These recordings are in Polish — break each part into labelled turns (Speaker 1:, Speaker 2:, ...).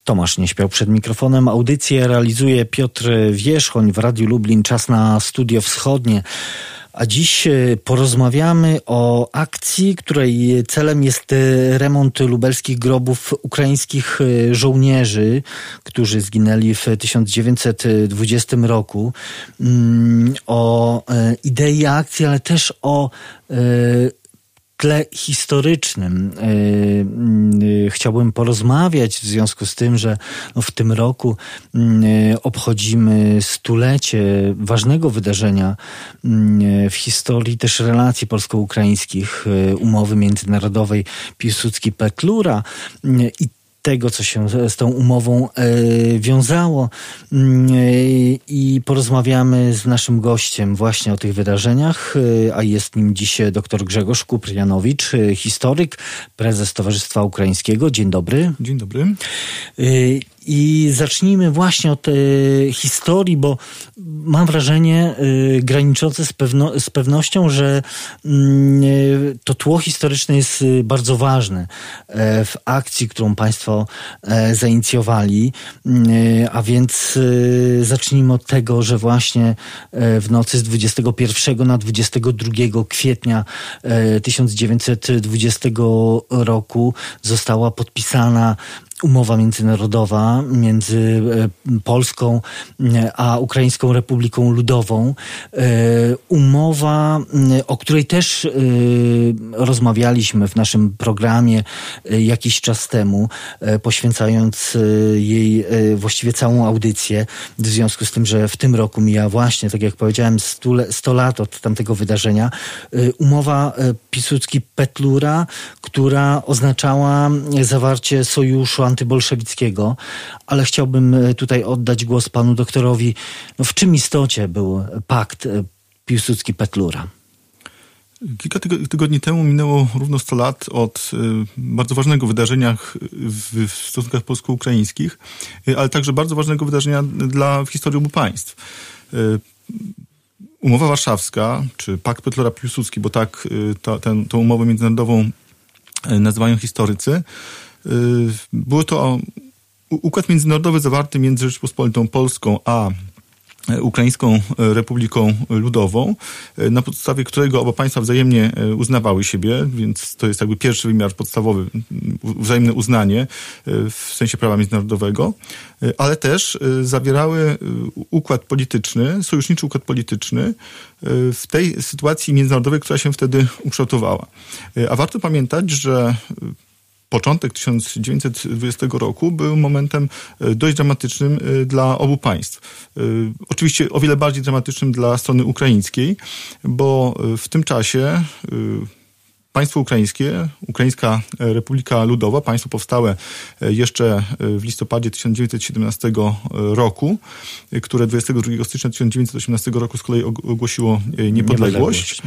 Speaker 1: Tomasz Nieśpiał przed mikrofonem. Audycję realizuje Piotr Wierzchoń w Radiu Lublin. Czas na Studio Wschodnie. A dziś porozmawiamy o akcji, której celem jest remont lubelskich grobów ukraińskich żołnierzy, którzy zginęli w 1920 roku. O idei akcji, ale też o tle historycznym chciałbym porozmawiać w związku z tym, że w tym roku obchodzimy stulecie ważnego wydarzenia w historii też relacji polsko-ukraińskich, umowy międzynarodowej Piłsudski-Petlura i tego, co się z tą umową wiązało, i porozmawiamy z naszym gościem właśnie o tych wydarzeniach, a jest nim dziś dr Grzegorz Kuprianowicz, historyk, prezes Towarzystwa Ukraińskiego. Dzień dobry.
Speaker 2: Dzień dobry.
Speaker 1: I zacznijmy właśnie od historii, bo mam wrażenie graniczące z pewnością, że to tło historyczne jest bardzo ważne w akcji, którą Państwo zainicjowali. A więc zacznijmy od tego, że właśnie w nocy z 21 na 22 kwietnia 1920 roku została podpisana umowa międzynarodowa między Polską a Ukraińską Republiką Ludową. Umowa, o której też rozmawialiśmy w naszym programie jakiś czas temu, poświęcając jej właściwie całą audycję, w związku z tym, że w tym roku mija właśnie, tak jak powiedziałem, 100 lat od tamtego wydarzenia. Umowa Piłsudski-Petlura, która oznaczała zawarcie sojuszu antybolszewickiego, ale chciałbym tutaj oddać głos panu doktorowi. W czym istocie był pakt Piłsudski-Petlura?
Speaker 2: Kilka tygodni temu minęło równo 100 lat od bardzo ważnego wydarzenia w stosunkach polsko-ukraińskich, ale także bardzo ważnego wydarzenia w historii obu państw. Umowa warszawska, czy pakt Petlura-Piłsudski, bo tak tę umowę międzynarodową nazywają historycy, był to układ międzynarodowy zawarty między Rzeczypospolitą Polską a Ukraińską Republiką Ludową, na podstawie którego oba państwa wzajemnie uznawały siebie, więc to jest jakby pierwszy wymiar podstawowy, wzajemne uznanie w sensie prawa międzynarodowego, ale też zawierały układ polityczny, sojuszniczy układ polityczny w tej sytuacji międzynarodowej, która się wtedy ukształtowała. A warto pamiętać, że początek 1920 roku był momentem dość dramatycznym dla obu państw. Oczywiście o wiele bardziej dramatycznym dla strony ukraińskiej, bo w tym czasie państwo ukraińskie, Ukraińska Republika Ludowa, państwo powstałe jeszcze w listopadzie 1917 roku, które 22 stycznia 1918 roku z kolei ogłosiło niepodległość.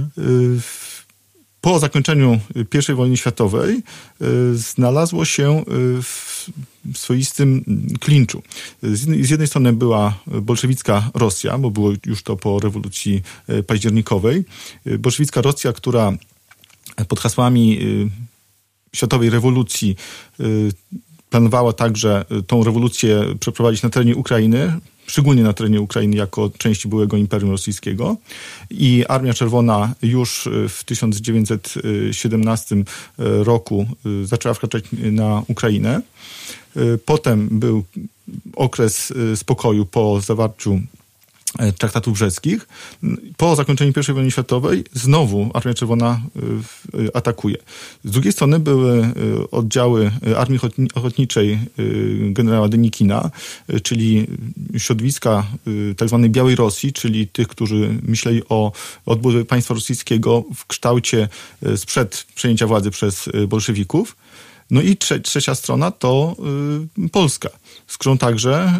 Speaker 2: Po zakończeniu I wojny światowej znalazło się w swoistym klinczu. Z jednej strony była bolszewicka Rosja, bo było już to po rewolucji październikowej. Bolszewicka Rosja, która pod hasłami światowej rewolucji planowała także tą rewolucję przeprowadzić na terenie Ukrainy, szczególnie na terenie Ukrainy jako części byłego Imperium Rosyjskiego. I Armia Czerwona już w 1917 roku zaczęła wkraczać na Ukrainę. Potem był okres spokoju po zawarciu traktatów brzeskich. Po zakończeniu I wojny światowej znowu Armia Czerwona atakuje. Z drugiej strony były oddziały Armii Ochotniczej generała Denikina, czyli środowiska tak zwanej Białej Rosji, czyli tych, którzy myśleli o odbudowie państwa rosyjskiego w kształcie sprzed przejęcia władzy przez bolszewików. No i trzecia strona to Polska, z którą także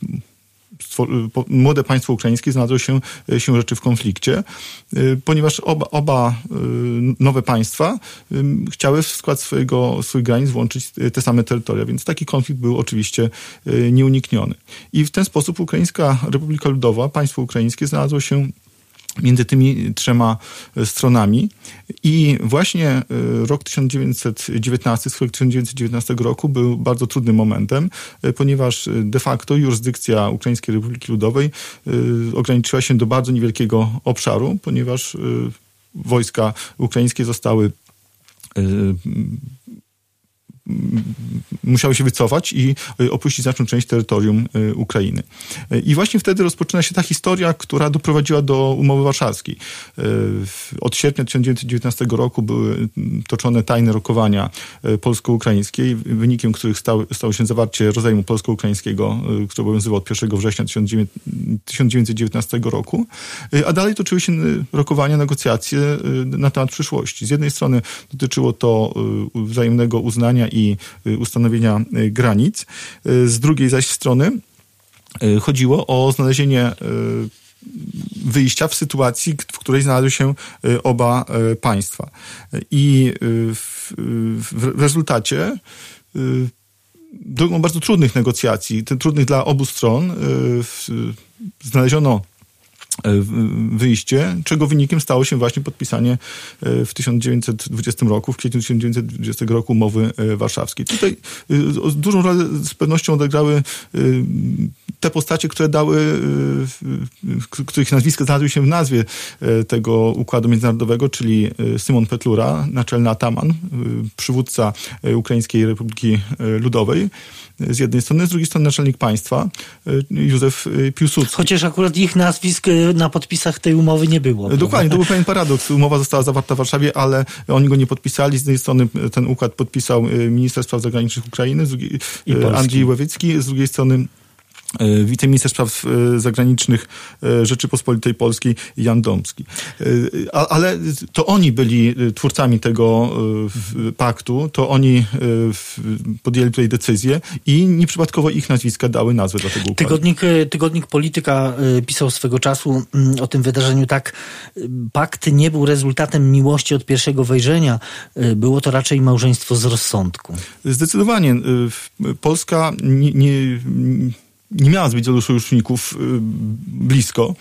Speaker 2: młode państwo ukraińskie znalazło się rzeczy w konflikcie, ponieważ oba nowe państwa chciały w skład swoich granic włączyć te same terytoria, więc taki konflikt był oczywiście nieunikniony. I w ten sposób Ukraińska Republika Ludowa, państwo ukraińskie znalazło się między tymi trzema stronami. I właśnie rok 1919, skoro 1919 roku był bardzo trudnym momentem, ponieważ de facto jurysdykcja Ukraińskiej Republiki Ludowej ograniczyła się do bardzo niewielkiego obszaru, ponieważ wojska ukraińskie musiały się wycofać i opuścić znaczną część terytorium Ukrainy. I właśnie wtedy rozpoczyna się ta historia, która doprowadziła do umowy warszawskiej. Od sierpnia 1919 roku były toczone tajne rokowania polsko-ukraińskie, wynikiem których stało się zawarcie rozejmu polsko-ukraińskiego, który obowiązywał od 1 września 1919 roku. A dalej toczyły się rokowania, negocjacje na temat przyszłości. Z jednej strony dotyczyło to wzajemnego uznania i ustanowienia granic. Z drugiej zaś strony chodziło o znalezienie wyjścia w sytuacji, w której znalazły się oba państwa. I w rezultacie drogą bardzo trudnych negocjacji, trudnych dla obu stron, znaleziono wyjście, czego wynikiem stało się właśnie podpisanie w 1920 roku, w kwietniu 1920 roku umowy warszawskiej. Tutaj dużą rolę z pewnością odegrały te postacie, których nazwiska znalazły się w nazwie tego układu międzynarodowego, czyli Szymon Petlura, naczelny ataman, przywódca Ukraińskiej Republiki Ludowej z jednej strony, z drugiej strony naczelnik państwa Józef Piłsudski.
Speaker 1: Chociaż akurat ich nazwisk na podpisach tej umowy nie było.
Speaker 2: Dokładnie, prawda? To był pewien paradoks. Umowa została zawarta w Warszawie, ale oni go nie podpisali. Z jednej strony ten układ podpisał minister spraw zagranicznych Ukrainy, Andrzej Łewicki, z drugiej strony wiceminister spraw zagranicznych Rzeczypospolitej Polskiej Jan Dąbski. Ale to oni byli twórcami tego paktu, to oni podjęli tutaj decyzję i nieprzypadkowo ich nazwiska dały nazwę do tego układu.
Speaker 1: Tygodnik Polityka pisał swego czasu o tym wydarzeniu tak: pakt nie był rezultatem miłości od pierwszego wejrzenia, było to raczej małżeństwo z rozsądku.
Speaker 2: Zdecydowanie. Polska nie miała zbyt wielu sojuszników blisko.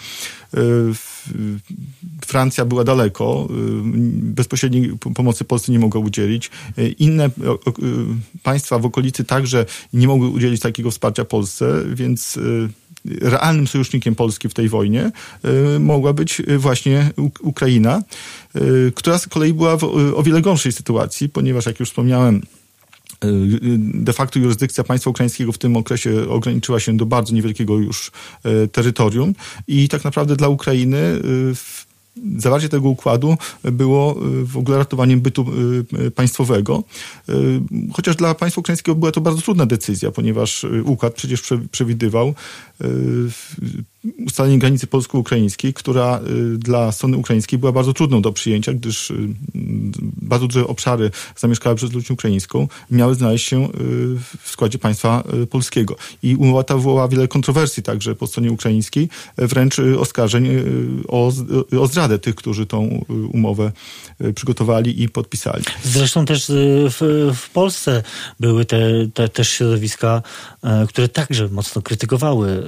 Speaker 2: Francja była daleko, bezpośredniej pomocy Polsce nie mogła udzielić. Inne państwa w okolicy także nie mogły udzielić takiego wsparcia Polsce, więc realnym sojusznikiem Polski w tej wojnie mogła być właśnie Ukraina, która z kolei była w o wiele gorszej sytuacji, ponieważ, jak już wspomniałem, de facto jurysdykcja państwa ukraińskiego w tym okresie ograniczyła się do bardzo niewielkiego już terytorium i tak naprawdę dla Ukrainy zawarcie tego układu było w ogóle ratowaniem bytu państwowego. Chociaż dla państwa ukraińskiego była to bardzo trudna decyzja, ponieważ układ przecież przewidywał ustalenie granicy polsko-ukraińskiej, która dla strony ukraińskiej była bardzo trudną do przyjęcia, gdyż bardzo duże obszary zamieszkałe przez ludność ukraińską miały znaleźć się w składzie państwa polskiego. I umowa ta wywołała wiele kontrowersji także po stronie ukraińskiej, wręcz oskarżeń o zdradę tych, którzy tą umowę przygotowali i podpisali.
Speaker 1: Zresztą też w Polsce były te środowiska, które także mocno krytykowały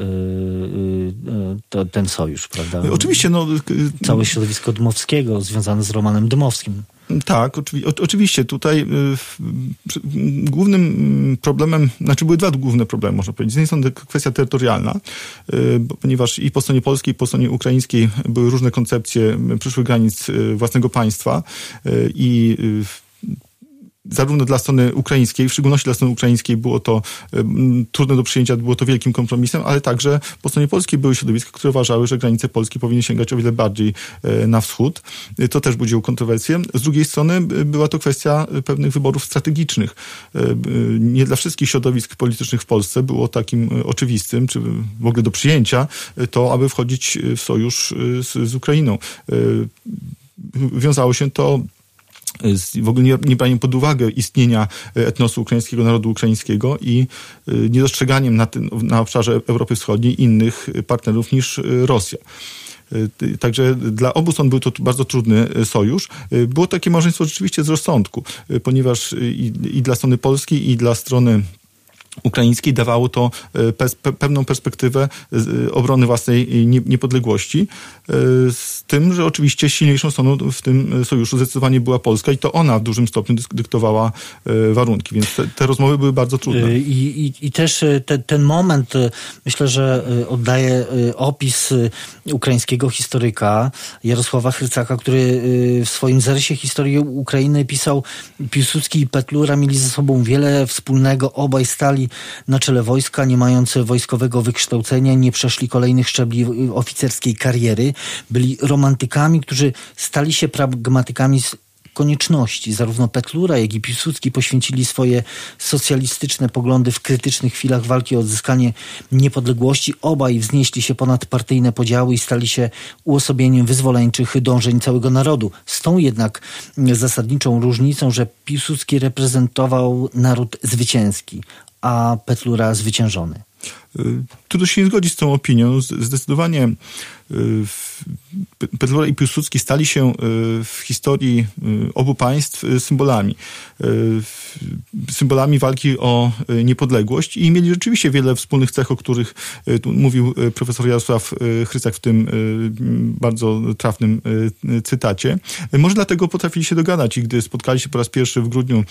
Speaker 1: ten sojusz, prawda?
Speaker 2: Oczywiście.
Speaker 1: Całe środowisko Dmowskiego związane z Romanem Dmowskim.
Speaker 2: Tak, oczywiście. Tutaj głównym problemem, były dwa główne problemy, można powiedzieć. Z jednej strony kwestia terytorialna, ponieważ i po stronie polskiej, i po stronie ukraińskiej były różne koncepcje przyszłych granic własnego państwa i zarówno dla strony ukraińskiej, w szczególności dla strony ukraińskiej było to trudne do przyjęcia, było to wielkim kompromisem, ale także po stronie polskiej były środowiska, które uważały, że granice Polski powinny sięgać o wiele bardziej na wschód. To też budziło kontrowersje. Z drugiej strony była to kwestia pewnych wyborów strategicznych. Nie dla wszystkich środowisk politycznych w Polsce było takim oczywistym, czy w ogóle do przyjęcia to, aby wchodzić w sojusz z Ukrainą. Wiązało się to w ogóle nie braniem pod uwagę istnienia etnosu ukraińskiego, narodu ukraińskiego i niedostrzeganiem na obszarze Europy Wschodniej innych partnerów niż Rosja. Także dla obu stron był to bardzo trudny sojusz. Było takie małżeństwo rzeczywiście z rozsądku, ponieważ i dla strony polskiej, i dla strony ukraińskiej dawało to pewną perspektywę obrony własnej niepodległości, z tym, że oczywiście silniejszą stroną w tym sojuszu zdecydowanie była Polska i to ona w dużym stopniu dyktowała warunki, więc te rozmowy były bardzo trudne.
Speaker 1: I też ten moment, myślę, że oddaje opis ukraińskiego historyka Jarosława Hrycaka, który w swoim zarysie historii Ukrainy pisał: Piłsudski i Petlura mieli ze sobą wiele wspólnego, obaj stali na czele wojska, nie mając wojskowego wykształcenia, nie przeszli kolejnych szczebli oficerskiej kariery. Byli romantykami, którzy stali się pragmatykami z konieczności. Zarówno Petlura, jak i Piłsudski poświęcili swoje socjalistyczne poglądy w krytycznych chwilach walki o odzyskanie niepodległości. Obaj wznieśli się ponad partyjne podziały i stali się uosobieniem wyzwoleńczych dążeń całego narodu. Z tą jednak zasadniczą różnicą, że Piłsudski reprezentował naród zwycięski, a Petlura zwyciężony.
Speaker 2: Trudno się nie zgodzić z tą opinią. Zdecydowanie Petlura i Piłsudski stali się w historii obu państw symbolami. Symbolami walki o niepodległość i mieli rzeczywiście wiele wspólnych cech, o których tu mówił profesor Jarosław Hrycak w tym bardzo trafnym cytacie. Może dlatego potrafili się dogadać i gdy spotkali się po raz pierwszy w grudniu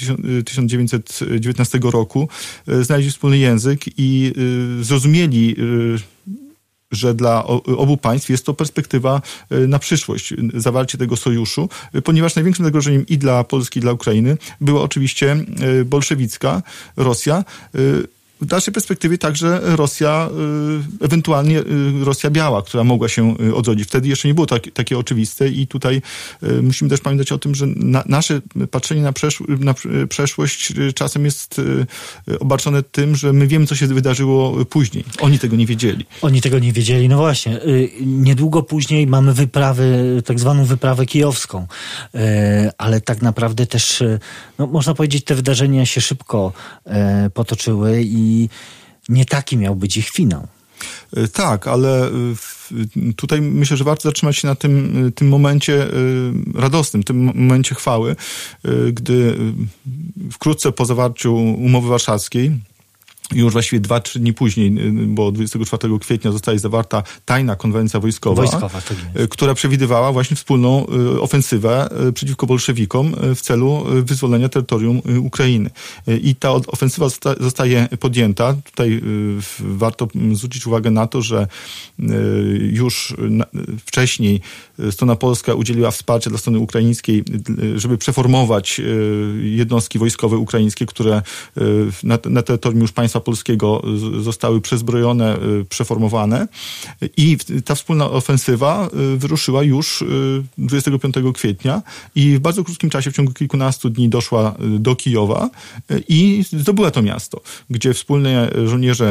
Speaker 2: 1919 roku, znaleźli wspólny język i zrozumieli, że dla obu państw jest to perspektywa na przyszłość, zawarcie tego sojuszu, ponieważ największym zagrożeniem i dla Polski, i dla Ukrainy była oczywiście bolszewicka Rosja. W dalszej perspektywie także Rosja, ewentualnie Rosja biała, która mogła się odrodzić. Wtedy jeszcze nie było takie oczywiste i tutaj musimy też pamiętać o tym, że nasze patrzenie na przeszłość czasem jest obarczone tym, że my wiemy, co się wydarzyło później. Oni tego nie wiedzieli.
Speaker 1: Oni tego nie wiedzieli, no właśnie. Niedługo później mamy tak zwaną wyprawę kijowską, ale tak naprawdę też, no, można powiedzieć, te wydarzenia się szybko potoczyły i nie taki miał być ich finał.
Speaker 2: Tak, ale tutaj myślę, że warto zatrzymać się na tym momencie radosnym, tym momencie chwały, gdy wkrótce po zawarciu umowy warszawskiej, już właściwie 2-3 dni później, bo 24 kwietnia zostaje zawarta tajna konwencja wojskowa, która przewidywała właśnie wspólną ofensywę przeciwko bolszewikom w celu wyzwolenia terytorium Ukrainy. I ta ofensywa zostaje podjęta. Tutaj warto zwrócić uwagę na to, że już wcześniej strona polska udzieliła wsparcia dla strony ukraińskiej, żeby przeformować jednostki wojskowe ukraińskie, które na terytorium już państwa polskiego zostały przezbrojone, przeformowane i ta wspólna ofensywa wyruszyła już 25 kwietnia i w bardzo krótkim czasie, w ciągu kilkunastu dni doszła do Kijowa i zdobyła to miasto, gdzie wspólnie żołnierze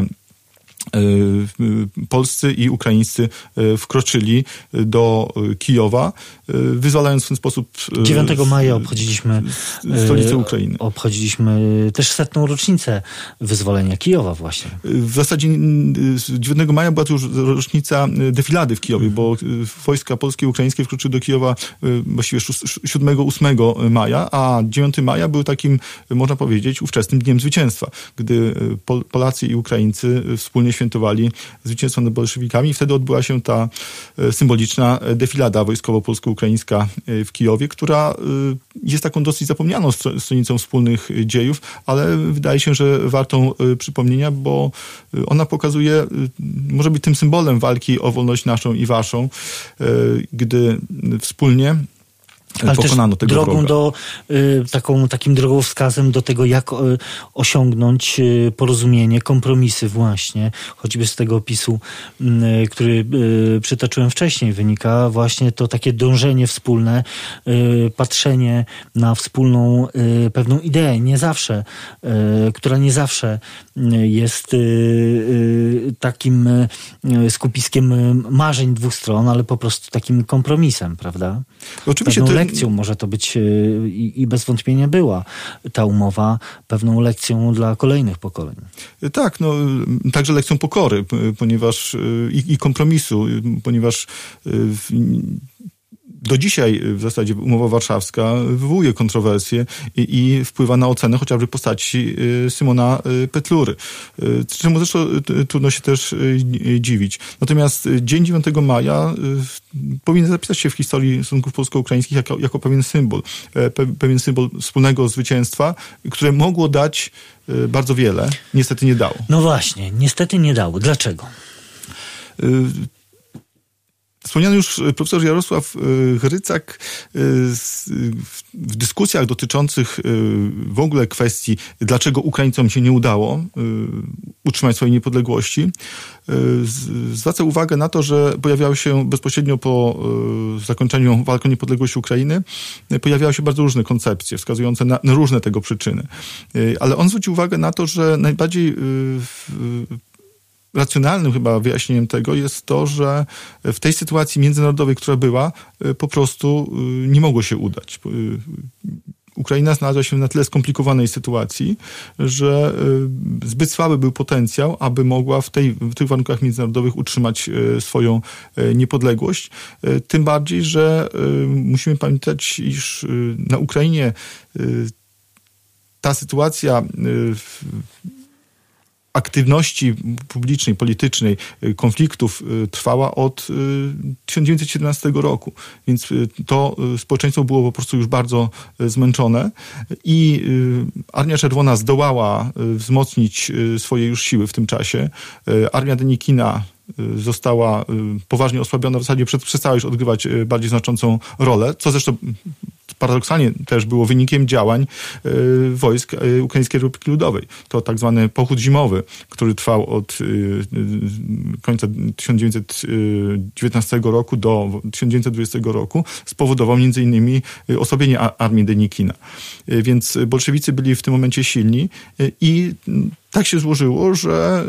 Speaker 2: polscy i ukraińscy wkroczyli do Kijowa, wyzwalając w ten sposób
Speaker 1: 9 maja obchodziliśmy
Speaker 2: stolicę Ukrainy.
Speaker 1: Obchodziliśmy też 100. rocznicę wyzwolenia Kijowa właśnie.
Speaker 2: W zasadzie 9 maja była to już rocznica defilady w Kijowie, bo wojska polskie i ukraińskie wkroczyły do Kijowa właściwie 7-8 maja, a 9 maja był takim, można powiedzieć, ówczesnym dniem zwycięstwa, gdy Polacy i Ukraińcy wspólnie świętowali zwycięstwo nad bolszewikami i wtedy odbyła się ta symboliczna defilada wojskowo-polsko-ukraińska w Kijowie, która jest taką dosyć zapomnianą stronicą wspólnych dziejów, ale wydaje się, że wartą przypomnienia, bo ona pokazuje, może być tym symbolem walki o wolność naszą i waszą, gdy wspólnie
Speaker 1: ale
Speaker 2: pokonano
Speaker 1: też
Speaker 2: tego
Speaker 1: drogą
Speaker 2: wroga.
Speaker 1: takim drogowskazem do tego, jak osiągnąć porozumienie, kompromisy właśnie, choćby z tego opisu, który przytoczyłem wcześniej, wynika właśnie to takie dążenie wspólne, patrzenie na wspólną pewną ideę, która nie zawsze jest takim skupiskiem marzeń dwóch stron, ale po prostu takim kompromisem, prawda?
Speaker 2: Oczywiście
Speaker 1: lekcją może to być i bez wątpienia była ta umowa pewną lekcją dla kolejnych pokoleń.
Speaker 2: Tak, no także lekcją pokory, ponieważ i kompromisu, ponieważ do dzisiaj w zasadzie umowa warszawska wywołuje kontrowersje i wpływa na ocenę chociażby postaci Szymona Petlury. Czemu zresztą trudno się też dziwić. Natomiast dzień 9 maja powinien zapisać się w historii stosunków polsko-ukraińskich jako pewien symbol wspólnego zwycięstwa, które mogło dać bardzo wiele. Niestety nie dało.
Speaker 1: No właśnie, niestety nie dało. Dlaczego?
Speaker 2: Wspomniany już profesor Jarosław Hrycak w dyskusjach dotyczących w ogóle kwestii, dlaczego Ukraińcom się nie udało utrzymać swojej niepodległości, zwraca uwagę na to, że pojawiały się bezpośrednio po zakończeniu walki o niepodległość Ukrainy, pojawiały się bardzo różne koncepcje wskazujące na różne tego przyczyny. Ale on zwrócił uwagę na to, że najbardziej racjonalnym chyba wyjaśnieniem tego jest to, że w tej sytuacji międzynarodowej, która była, po prostu nie mogło się udać. Ukraina znalazła się w na tyle skomplikowanej sytuacji, że zbyt słaby był potencjał, aby mogła w tych warunkach międzynarodowych utrzymać swoją niepodległość. Tym bardziej, że musimy pamiętać, iż na Ukrainie ta sytuacja aktywności publicznej, politycznej, konfliktów trwała od 1917 roku. Więc to społeczeństwo było po prostu już bardzo zmęczone i Armia Czerwona zdołała wzmocnić swoje już siły w tym czasie. Armia Denikina została poważnie osłabiona, w zasadzie przestała już odgrywać bardziej znaczącą rolę, co zresztą paradoksalnie też było wynikiem działań wojsk Ukraińskiej Republiki Ludowej. To tak zwany pochód zimowy, który trwał od końca 1919 roku do 1920 roku, spowodował między innymi osłabienie armii Denikina. Więc bolszewicy byli w tym momencie silni i tak się złożyło, że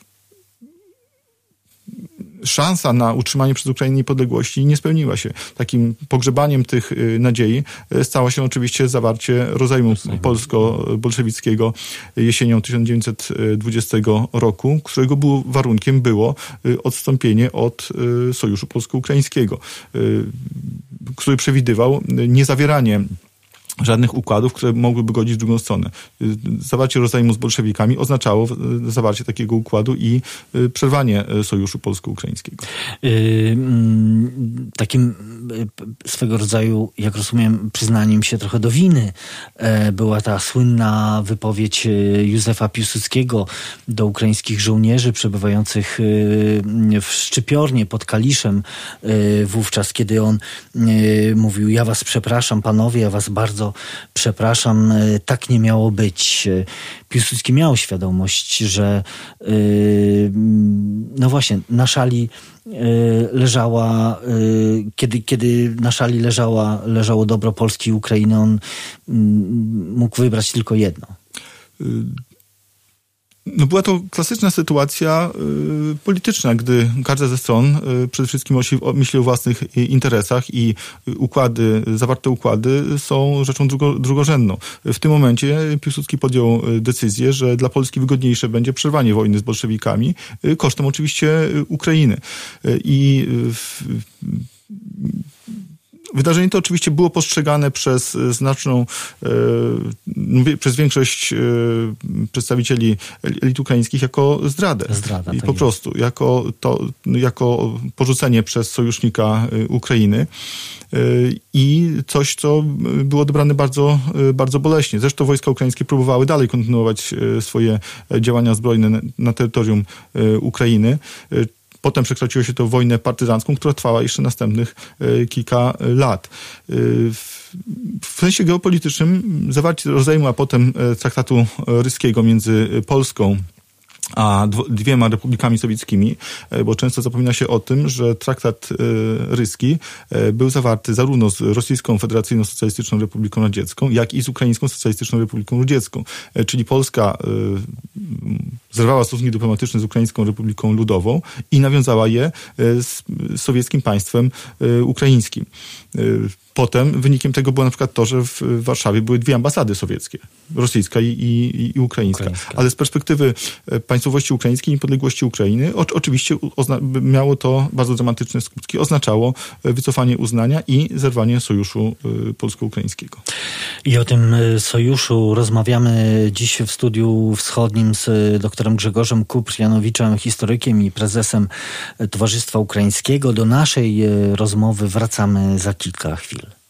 Speaker 2: szansa na utrzymanie przez Ukrainę niepodległości nie spełniła się. Takim pogrzebaniem tych nadziei stało się oczywiście zawarcie rozejmu polsko-bolszewickiego jesienią 1920 roku, którego warunkiem było odstąpienie od Sojuszu Polsko-Ukraińskiego, który przewidywał niezawieranie żadnych układów, które mogłyby godzić w drugą stronę. Zawarcie rozejmu z bolszewikami oznaczało zawarcie takiego układu i przerwanie Sojuszu Polsko-Ukraińskiego.
Speaker 1: Takim swego rodzaju, jak rozumiem, przyznaniem się trochę do winy była ta słynna wypowiedź Józefa Piłsudskiego do ukraińskich żołnierzy przebywających w Szczypiornie pod Kaliszem wówczas, kiedy on mówił: ja was przepraszam, panowie, ja was bardzo przepraszam, tak nie miało być. Piłsudski miał świadomość, że no właśnie, na szali leżała, kiedy na szali leżało dobro Polski i Ukrainy, on mógł wybrać tylko jedno.
Speaker 2: No była to klasyczna sytuacja polityczna, gdy każda ze stron przede wszystkim myśli o własnych interesach i zawarte układy są rzeczą drugorzędną. W tym momencie Piłsudski podjął decyzję, że dla Polski wygodniejsze będzie przerwanie wojny z bolszewikami, kosztem oczywiście Ukrainy. Wydarzenie to oczywiście było postrzegane przez przez większość przedstawicieli elit ukraińskich jako zdradę. I po prostu, jako porzucenie przez sojusznika Ukrainy i coś, co było odebrane bardzo, bardzo boleśnie. Zresztą wojska ukraińskie próbowały dalej kontynuować swoje działania zbrojne na terytorium Ukrainy. Potem przekształciło się to w wojnę partyzancką, która trwała jeszcze następnych kilka lat. W sensie geopolitycznym zawarcie rozejmu, a potem traktatu ryskiego między Polską a dwiema republikami sowieckimi, bo często zapomina się o tym, że traktat ryski był zawarty zarówno z Rosyjską Federacyjną Socjalistyczną Republiką Radziecką, jak i z Ukraińską Socjalistyczną Republiką Radziecką. Czyli Polska zerwała stosunki dyplomatyczne z Ukraińską Republiką Ludową i nawiązała je z sowieckim państwem ukraińskim. Potem wynikiem tego było na przykład to, że w Warszawie były 2 ambasady sowieckie, rosyjska i ukraińska. Ale z perspektywy państwowości ukraińskiej, niepodległości Ukrainy, oczywiście miało to bardzo dramatyczne skutki. Oznaczało wycofanie uznania i zerwanie sojuszu polsko-ukraińskiego.
Speaker 1: I o tym sojuszu rozmawiamy dziś w Studiu Wschodnim z doktorem Grzegorzem Kuprjanowiczem, historykiem i prezesem Towarzystwa Ukraińskiego. Do naszej rozmowy wracamy za kilka chwil.